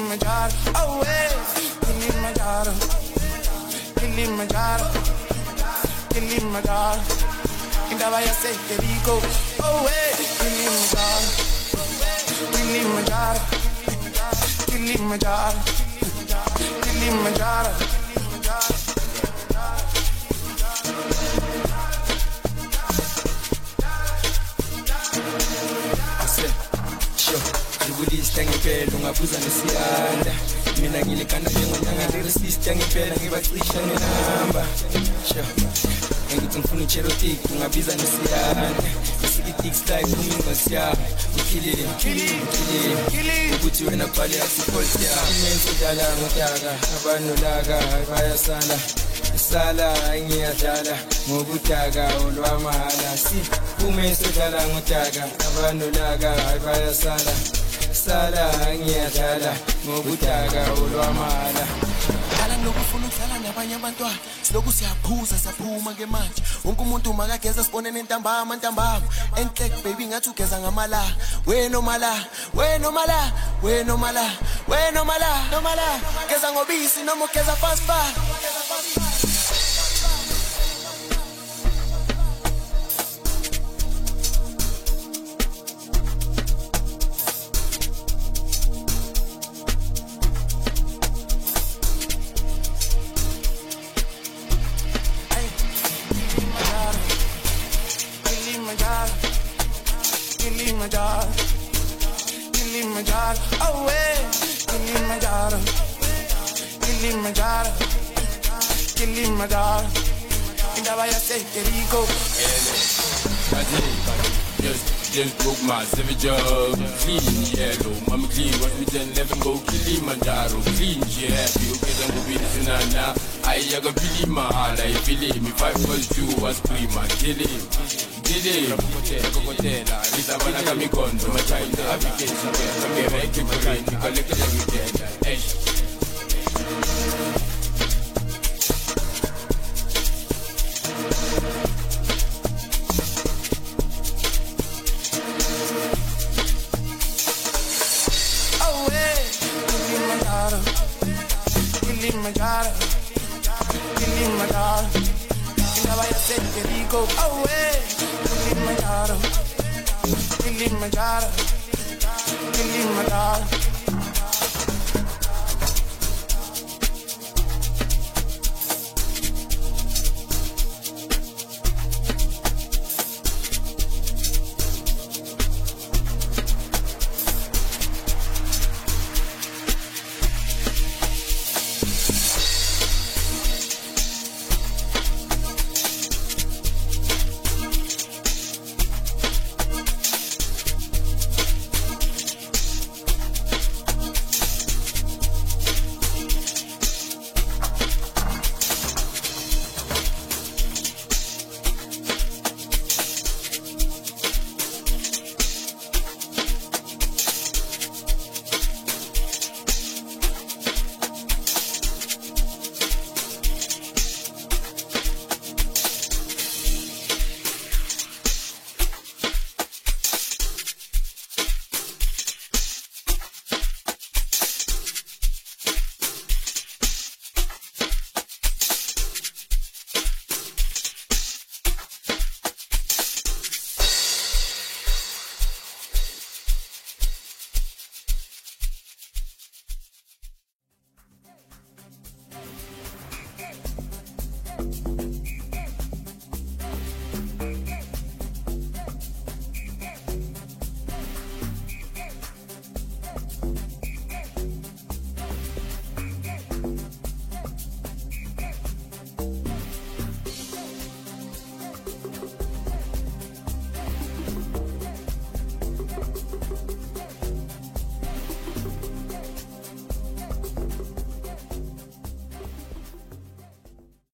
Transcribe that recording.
Kilimanjaro, oh hey, Kilimanjaro, Kilimanjaro, Kilimanjaro. Indaba ya Rico, oh hey, Kilimanjaro, Kilimanjaro, Kilimanjaro, Kilimanjaro. Ngibulisa ngempela ungabuza nesiyanda mina ngilikanda njengonyanga lirisister ngempela ngibacisha ngenamba ngithi ngifuna icherotic ungabiza nesiyanda isikitix life umingasi yami ukhilile ukuthi wena bhale asipholti yami ngenzidala ngotaka abanolaka bayasala sala ngiyadlala ngokudaka olwamahala siphume sedlala ngotaka abanolaka bayasala sala ngiyadlala ngokudaka olwamala dala lokufuna ukudlala nabanye abantwana siloku siyaphuza saphuma ke manje wonke umuntu makageza sibone nentambama enhlek baby ngathi ugeza ngamala wenomala geza ngobisi noma ugeza fast Kilimanjaro, oh hey, Kilimanjaro, Kilimanjaro. Indaba ya Rico. Just broke my 7 job. Clean yellow, mama clean. What we done, let go Kilimanjaro. Clean, yeah, happy. Okay, then go be this na. I got Billy Mahala, I feel it. Me 5 plus 2 was prima. Kill it. Kokotela, Lisabona kamikondo, machina, application, kamera, brain, collect everything. Oh hey, Kilimanjaro, Kilimanjaro. Indaba ya Rico, oh hey. Kilimanjaro, Kilimanjaro.